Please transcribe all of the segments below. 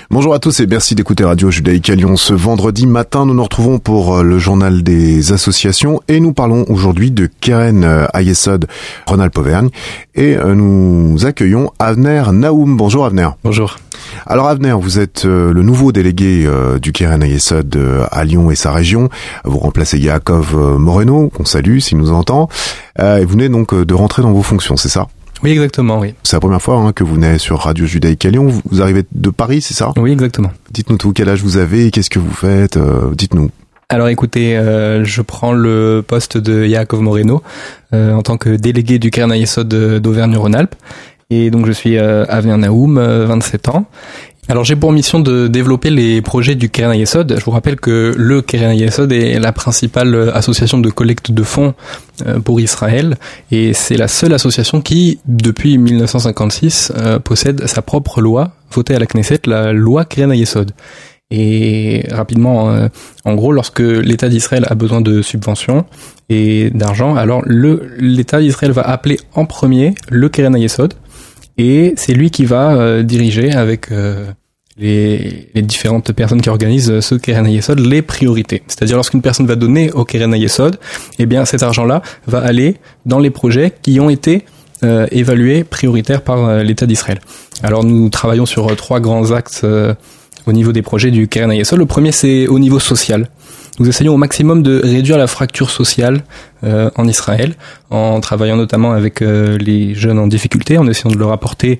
Bonjour à tous et merci d'écouter Radio Judaïque à Lyon. Ce vendredi matin, nous nous retrouvons pour le journal des associations et nous parlons aujourd'hui de Keren Hayesod Rhône-Alpes Auvergne et nous accueillons Avner Naoum. Bonjour Avner. Bonjour. Alors Avner, vous êtes le nouveau délégué du Keren Hayesod à Lyon et sa région. Vous remplacez Yaakov Moreno, qu'on salue s'il nous entend. Et vous venez donc de rentrer dans vos fonctions, c'est ça ? Oui, exactement, oui. C'est la première fois que vous venez sur Radio Judaïque à Lyon. Vous arrivez de Paris, c'est ça ? Oui, exactement. Dites-nous tout, quel âge vous avez, qu'est-ce que vous faites, dites-nous. Alors écoutez, je prends le poste de Yaakov Moreno en tant que délégué du Keren Hayesod d'Auvergne-Rhône-Alpes. Et donc je suis Avner Naoum, 27 ans. Alors j'ai pour mission de développer les projets du Keren Hayesod. Je vous rappelle que le Keren Hayesod est la principale association de collecte de fonds pour Israël et c'est la seule association qui, depuis 1956, possède sa propre loi, votée à la Knesset, la loi Keren Hayesod. Et rapidement, en gros, lorsque l'État d'Israël a besoin de subventions et d'argent, alors l'État d'Israël va appeler en premier le Keren Hayesod. Et c'est lui qui va diriger avec les différentes personnes qui organisent ce Keren Hayesod les priorités. C'est-à-dire lorsqu'une personne va donner au Keren Hayesod, eh bien cet argent-là va aller dans les projets qui ont été évalués prioritaires par l'État d'Israël. Alors nous travaillons sur 3 grands axes au niveau des projets du Keren Hayesod. Le premier, c'est au niveau social. Nous essayons au maximum de réduire la fracture sociale en Israël, en travaillant notamment avec les jeunes en difficulté, en essayant de leur apporter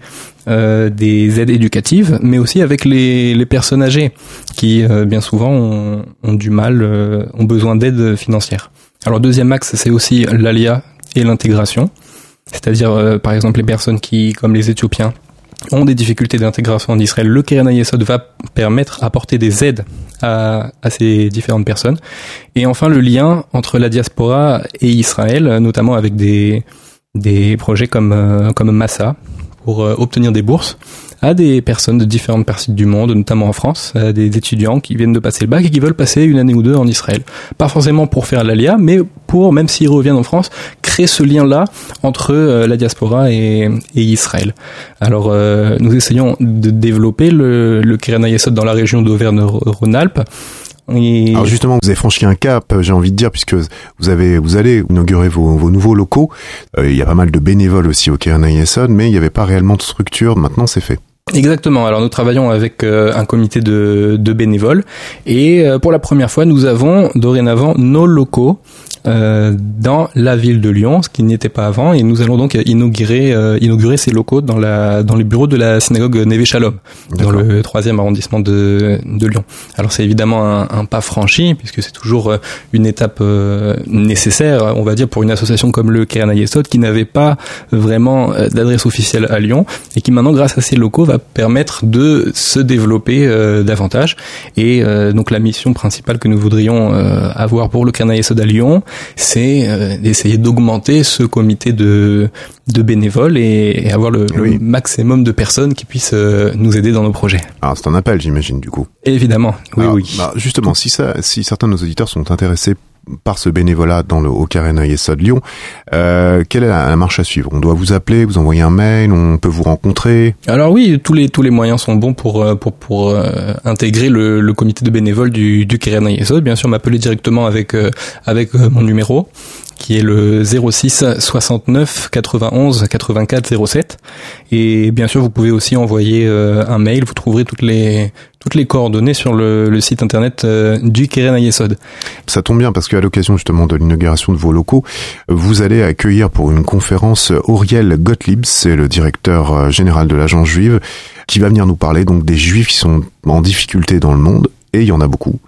des aides éducatives, mais aussi avec les personnes âgées qui bien souvent ont du mal, ont besoin d'aide financière. Alors deuxième axe, c'est aussi l'ALIA et l'intégration, c'est-à-dire par exemple les personnes qui, comme les Éthiopiens, ont des difficultés d'intégration en Israël. Le Keren Hayesod va permettre d'apporter des aides à ces différentes personnes. Et enfin, le lien entre la diaspora et Israël, notamment avec des projets comme Massa, pour obtenir des bourses à des personnes de différentes parties du monde, notamment en France, à des étudiants qui viennent de passer le bac et qui veulent passer une année ou deux en Israël. Pas forcément pour faire l'ALIA, mais pour, même s'ils reviennent en France, créer ce lien-là entre la diaspora et Israël. Alors, nous essayons de développer le Keren Hayesod dans la région d'Auvergne-Rhône-Alpes. Alors justement, vous avez franchi un cap, j'ai envie de dire, puisque vous allez inaugurer vos nouveaux locaux. Il y a pas mal de bénévoles aussi au Keren Hayesod, mais il n'y avait pas réellement de structure. Maintenant, c'est fait. Exactement. Alors nous travaillons avec un comité de bénévoles et pour la première fois, nous avons dorénavant nos locaux dans la ville de Lyon, ce qui n'était pas avant, et nous allons donc inaugurer ces locaux dans les bureaux de la synagogue Neve Shalom, dans le 3e arrondissement de Lyon. Alors c'est évidemment un pas franchi, puisque c'est toujours une étape nécessaire, on va dire, pour une association comme le Keren Hayesod, qui n'avait pas vraiment d'adresse officielle à Lyon, et qui maintenant, grâce à ces locaux, va permettre de se développer davantage. Et donc la mission principale que nous voudrions avoir pour le Keren Hayesod à Lyon, c'est d'essayer d'augmenter ce comité de bénévoles et avoir le maximum de personnes qui puissent nous aider dans nos projets. Alors c'est un appel, j'imagine, du coup. Évidemment, oui. Alors, oui. Justement, si certains de nos auditeurs sont intéressés par ce bénévolat au Keren Hayesod Lyon, quelle est la marche à suivre ? On doit vous appeler, vous envoyer un mail, on peut vous rencontrer ? Alors oui, tous les moyens sont bons pour intégrer le comité de bénévoles du Keren Hayesod. Bien sûr, m'appeler directement avec mon numéro, qui est le 06 69 91 84 07. Et bien sûr, vous pouvez aussi envoyer un mail. Vous trouverez toutes les coordonnées sur le site internet du Keren Hayesod. Ça tombe bien parce qu'à l'occasion justement de l'inauguration de vos locaux, vous allez accueillir pour une conférence Auriel Gottlieb, c'est le directeur général de l'agence juive, qui va venir nous parler donc des juifs qui sont en difficulté dans le monde, et il y en a beaucoup.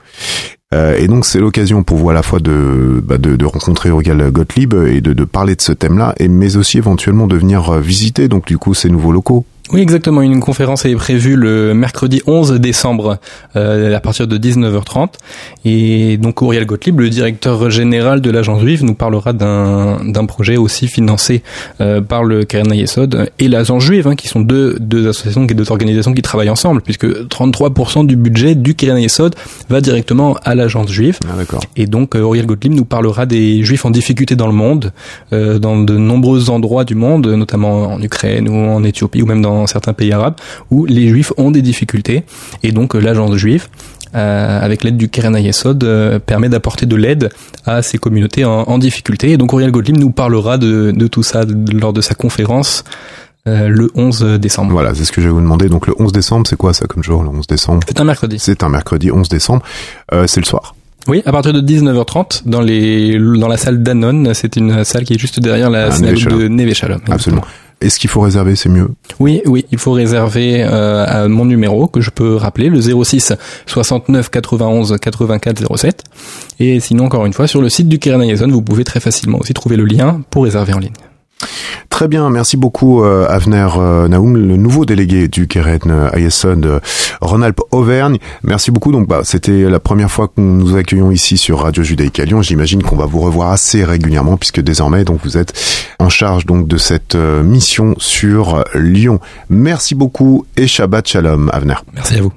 Et donc c'est l'occasion pour vous à la fois de rencontrer Auriel Gottlieb et de parler de ce thème-là, mais aussi éventuellement de venir visiter donc du coup ces nouveaux locaux. Oui, exactement. Une conférence est prévue le mercredi 11 décembre à partir de 19h30. Et donc Auriel Gottlieb, le directeur général de l'agence juive, nous parlera d'un projet aussi financé par le Keren Hayesod et l'agence juive, qui sont deux associations, deux organisations qui travaillent ensemble, puisque 33% du budget du Keren Hayesod va directement à l'agence juive. Ah, d'accord. Et donc Auriel Gottlieb nous parlera des juifs en difficulté dans le monde, dans de nombreux endroits du monde, notamment en Ukraine ou en Éthiopie ou même dans dans certains pays arabes où les juifs ont des difficultés et donc l'agence juive avec l'aide du Keren HaYesod permet d'apporter de l'aide à ces communautés en difficulté. Et donc Uriel Gottlieb nous parlera de tout ça lors de sa conférence le 11 décembre. Voilà, c'est ce que je vais vous demander. Donc le 11 décembre, c'est quoi ça comme jour, le 11 décembre? C'est un mercredi. C'est un mercredi 11 décembre. C'est le soir. Oui, à partir de 19h30 dans la salle d'Anon. C'est une salle qui est juste derrière la synagogue de Neve Shalom. Absolument. Est-ce qu'il faut réserver, c'est mieux? Oui, il faut réserver à mon numéro que je peux rappeler, le 06 69 91 84 07. Et sinon, encore une fois, sur le site du Keren HaYesod, vous pouvez très facilement aussi trouver le lien pour réserver en ligne. Très bien, merci beaucoup Avner Naoum, le nouveau délégué du Keren HaYesod Rhône-Alpes-Auvergne. Merci beaucoup. Donc c'était la première fois que nous accueillons ici sur Radio Judaïque à Lyon. J'imagine qu'on va vous revoir assez régulièrement puisque désormais donc vous êtes en charge donc de cette mission sur Lyon. Merci beaucoup et Shabbat Shalom Avner. Merci à vous.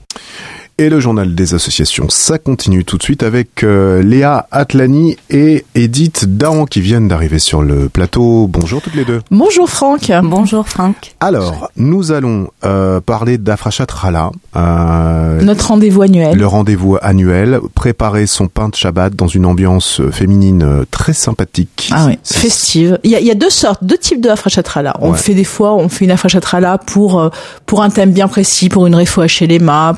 Et le journal des associations, ça continue tout de suite avec Léa Atlani et Edith Dahan qui viennent d'arriver sur le plateau. Bonjour toutes les deux. Bonjour Franck. Bonjour Franck. Alors, nous allons parler d'Afrashat Challah. Notre rendez-vous annuel. Le rendez-vous annuel, préparer son pain de Shabbat dans une ambiance féminine très sympathique. Ah oui, festive. Il y a deux types de Afrashat Challah. On fait des fois, on fait une Afrashat Challah pour un thème bien précis, pour une refoua shelema,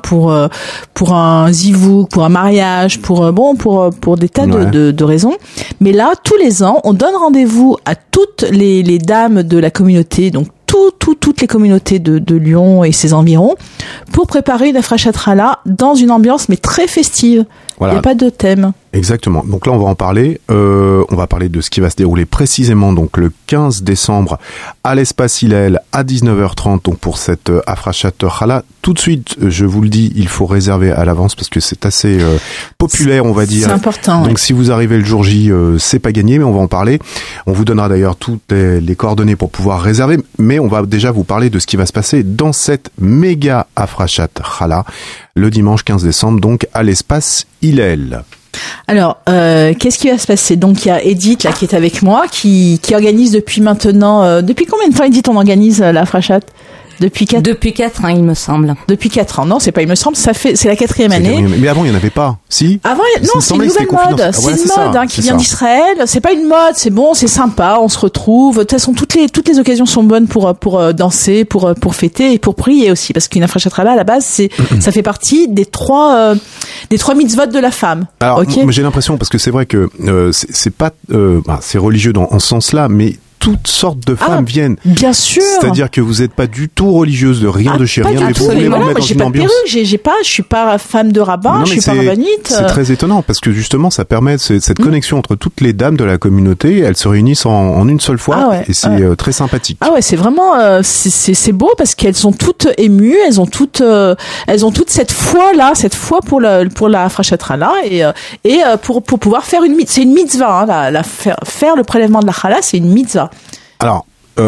pour un zivouk, pour un mariage, pour des tas de raisons. Mais là, tous les ans, on donne rendez-vous à toutes les dames de la communauté, donc toutes les communautés de Lyon et ses environs, pour préparer une Afrashat Challah dans une ambiance mais très festive. Voilà. Il n'y a pas de thème. Exactement. Donc là, on va en parler. On va parler de ce qui va se dérouler précisément donc le 15 décembre à l'espace Hillel à 19h30 donc pour cette Afrashat Challah. Tout de suite, je vous le dis, il faut réserver à l'avance parce que c'est assez populaire, on va dire. C'est important. Donc si vous arrivez le jour J, c'est pas gagné, mais on va en parler. On vous donnera d'ailleurs toutes les coordonnées pour pouvoir réserver, mais on va déjà vous parler de ce qui va se passer dans cette méga Afrashat Challah le dimanche 15 décembre donc à l'espace Hillel. Alors, qu'est-ce qui va se passer? Donc, il y a Edith, là, qui est avec moi, qui organise depuis maintenant... depuis combien de temps, Edith, on organise la Afrashat? Depuis 4 ans, il me semble. Depuis 4 ans. Non, c'est pas il me semble, c'est la 4e année. Mais avant, il n'y en avait pas. Si? Avant, non, c'est une nouvelle mode. C'est une mode, qui vient d'Israël. C'est pas une mode, c'est bon, c'est sympa, on se retrouve. De toute façon, toutes les occasions sont bonnes pour danser, pour fêter et pour prier aussi. Parce qu'une Afrashat Challah, à la base, ça fait partie des trois mitzvot de la femme. Alors, j'ai l'impression, parce que c'est vrai que, c'est pas, c'est religieux en ce sens-là, mais toutes sortes de femmes viennent. Bien sûr. C'est-à-dire que vous n'êtes pas du tout religieuse de rien de chez rien. Mais vous voulez vous mettre dans une ambiance. Je suis pas femme de rabbin, je suis pas rabbinite. C'est très étonnant parce que justement, ça permet cette connexion entre toutes les dames de la communauté. Elles se réunissent en une seule fois et c'est très sympathique. Ah ouais, c'est vraiment, c'est beau parce qu'elles sont toutes émues, elles ont toutes cette foi pour la Afrashat Challah et pour pouvoir faire c'est une mitzvah, hein, faire le prélèvement de la Challah, c'est une mitzvah. Alors,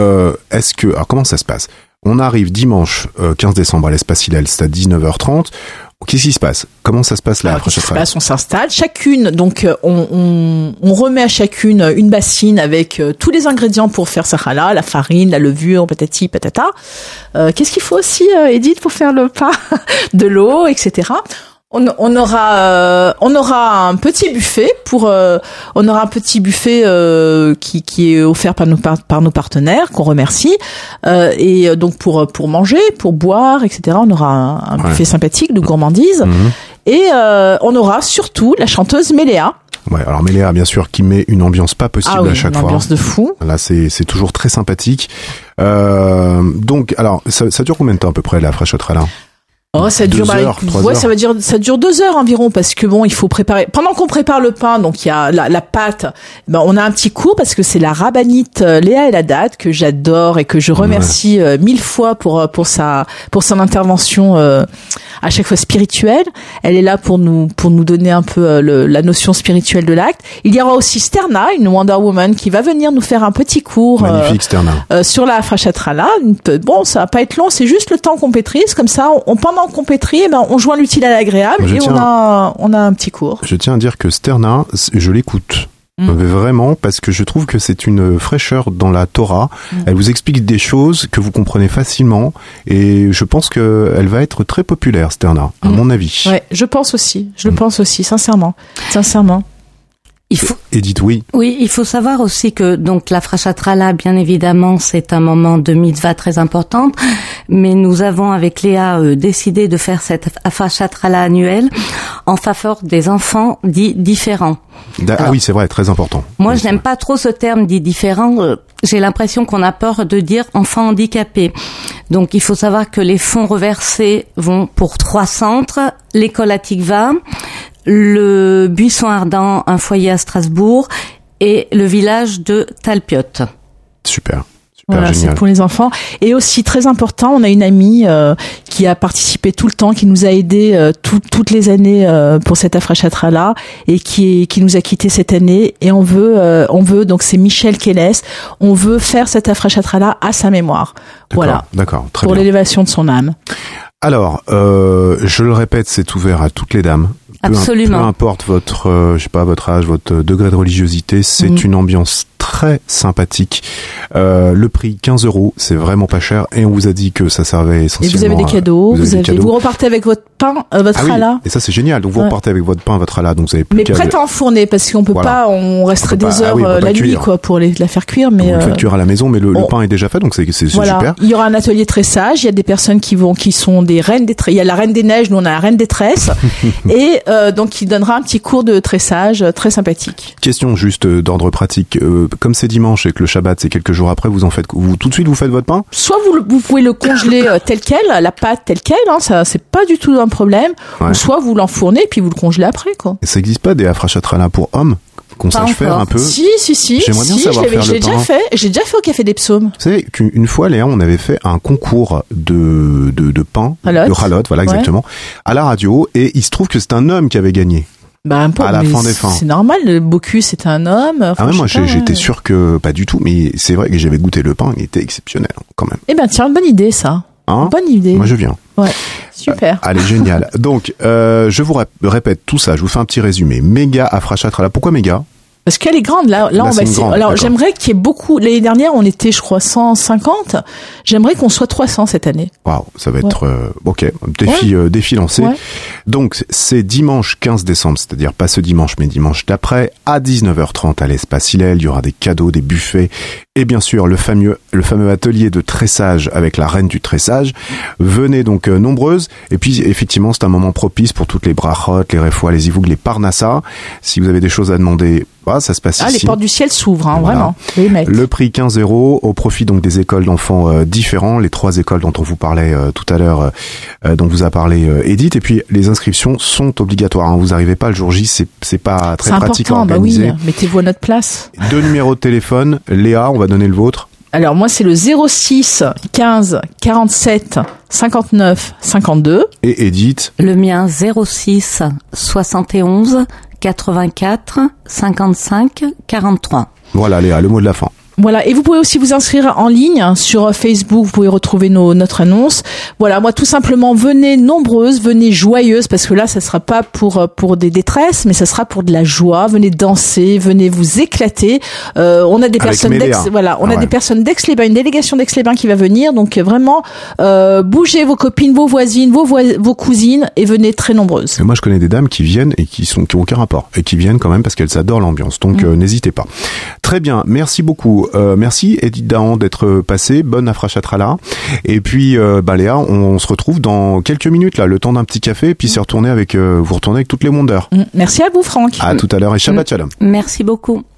comment ça se passe? On arrive dimanche 15 décembre à l'espace Hillel, c'est à 19h30. Qu'est-ce qui se passe? Comment ça se passe là? Qu'est-ce qui se passe? On s'installe. Chacune, donc, on remet à chacune une bassine avec tous les ingrédients pour faire sa challah, la farine, la levure, patati, patata. Qu'est-ce qu'il faut aussi, Edith, pour faire le pain? De l'eau, etc. On aura un petit buffet qui est offert par nos partenaires qu'on remercie et donc pour manger, pour boire, etc. On aura un buffet sympathique de gourmandise et on aura surtout la chanteuse Méléa. Ouais, alors Méléa, bien sûr, qui met une ambiance pas possible à chaque fois. Une ambiance de fou. Là, c'est toujours très sympathique. Donc, alors, ça dure combien de temps à peu près la Afrashat Challah? Oh, ça dure, 2 heures, 3 heures. Ça dure 2 heures environ parce que il faut préparer. Pendant qu'on prépare le pain, donc il y a la pâte. On a un petit cours parce que c'est la rabbinite Léa Eladat que j'adore et que je remercie 1000 fois pour son intervention à chaque fois spirituelle. Elle est là pour nous donner un peu la notion spirituelle de l'acte. Il y aura aussi Sterna, une Wonder Woman, qui va venir nous faire un petit cours magnifique, Sterna. sur la Afrashat Challah. Bon, ça va pas être long, c'est juste le temps qu'on pétrise, comme ça pendant qu'on pétrit, on joint l'utile à l'agréable on a un petit cours. Je tiens à dire que Sterna, je l'écoute. Vraiment, parce que je trouve que c'est une fraîcheur dans la Torah. Elle vous explique des choses que vous comprenez facilement et je pense qu'elle va être très populaire, Sterna, à mon avis. Ouais, je pense aussi, sincèrement. Edith, oui. Oui, il faut savoir aussi que donc la Frashatrala, bien évidemment, c'est un moment de mitzvah très important, mais nous avons avec Léa décidé de faire cette Frashatrala annuelle en faveur des enfants dits différents. Alors, oui, c'est vrai, très important. Moi, je n'aime pas trop ce terme dit différent. J'ai l'impression qu'on a peur de dire enfants handicapés. Donc, il faut savoir que les fonds reversés vont pour 3 centres, l'école à Tikva, le Buisson Ardent, un foyer à Strasbourg, et le village de Talpiot. Super. Voilà, génial. c'est pour les enfants. Et aussi, très important, on a une amie qui a participé tout le temps, qui nous a aidés toutes les années pour cette Afrashatrala et qui nous a quittés cette année. Et on veut, donc c'est Michel Keles, on veut faire cette Afrashatrala à sa mémoire. Voilà. D'accord, très pour bien. l'élévation de son âme. Alors, je le répète, c'est ouvert à toutes les dames. Absolument. Peu importe votre, votre âge, votre degré de religiosité, c'est une ambiance très sympathique. Le prix 15 €, c'est vraiment pas cher et on vous a dit que ça servait essentiellement. Et vous avez des cadeaux, vous repartez avec votre pain, votre hallah. Et ça c'est génial. Donc vous repartez avec votre pain, votre hallah, donc vous avez plus mais prêt à enfourner parce qu'on peut pas, on resterait des heures la nuit quoi pour la faire cuire. Mais vous le faites cuire à la maison, mais le pain est déjà fait, donc c'est super. Il y aura un atelier tressage. Il y a des personnes qui sont des reines des. Il y a la reine des neiges, nous on a la reine des tresses et donc il donnera un petit cours de tressage très sympathique. Question juste d'ordre pratique. Comme c'est dimanche et que le Shabbat c'est quelques jours après, vous tout de suite vous faites votre pain? Soit vous pouvez le congeler tel quel, la pâte telle quelle, hein, ça c'est pas du tout un problème. Ou soit vous l'enfournez et puis vous le congelez après quoi. Et ça existe pas des Afrashatrala pour hommes qu'on sache faire un peu? Si. J'aimerais bien savoir faire le pain. J'ai déjà fait au Café des Psaumes. Vous savez qu'une fois, Léa, on avait fait un concours de pain, de chalotte, voilà exactement, à la radio, et il se trouve que c'est un homme qui avait gagné. À la fin des fins. C'est normal, le Bocuse c'est un homme. Ah ouais, moi j'étais sûr que pas du tout, mais c'est vrai que j'avais goûté le pain, il était exceptionnel quand même. Eh ben tiens, une bonne idée ça. Hein? Bonne idée. Moi je viens. Ouais, super. Allez, génial. Donc, je vous répète tout ça, je vous fais un petit résumé. Méga Afrashatrala. Pourquoi méga? Parce qu'elle est grande, là on va essayer. Alors, j'aimerais qu'il y ait beaucoup, l'année dernière, on était, je crois, 150. J'aimerais qu'on soit 300 cette année. Waouh, ça va être, ok. Défi lancé. Ouais. Donc, c'est dimanche 15 décembre, c'est-à-dire pas ce dimanche, mais dimanche d'après, à 19h30 à l'espace Hillel. Il y aura des cadeaux, des buffets. Et bien sûr, le fameux atelier de tressage avec la reine du tressage. Venez donc nombreuses. Et puis, effectivement, c'est un moment propice pour toutes les brachot, les refoua, les ivoug, les parnassa. Si vous avez des choses à demander, ça se passe ici. Les portes du ciel s'ouvrent, hein, voilà. Vraiment. Le prix 15 € au profit donc des écoles d'enfants différents, les 3 écoles dont on vous parlait tout à l'heure, dont vous a parlé Edith. Et puis les inscriptions sont obligatoires. Hein. Vous n'arrivez pas le jour J, c'est pas très pratique à organiser. Oui, mettez-vous à notre place. 2 numéros de téléphone. Léa, on va donner le vôtre. Alors moi c'est le 06 15 47 59 52. Et Edith? Le mien 06 71 84 55 43. Voilà Léa, le mot de la fin. Voilà, et vous pouvez aussi vous inscrire en ligne sur Facebook, vous pouvez retrouver notre annonce. Voilà, moi tout simplement venez nombreuses, venez joyeuses parce que là ça sera pas pour des détresses, mais ça sera pour de la joie, venez danser, venez vous éclater. On a des personnes des personnes d'Aix-les-Bains, une délégation d'Aix-les-Bains qui va venir, donc vraiment bougez vos copines, vos voisines, vos cousines et venez très nombreuses. Et moi je connais des dames qui viennent et qui ont aucun rapport et qui viennent quand même parce qu'elles adorent l'ambiance. Donc n'hésitez pas. Très bien, merci beaucoup. Merci Edith Dahan d'être passée. Bonne Afrashatrala. Et puis Léa, on se retrouve dans quelques minutes là, le temps d'un petit café, et puis vous retournez avec toutes les Wonders. Merci à vous Franck. À tout à l'heure et Shabbat Shalom. Merci beaucoup.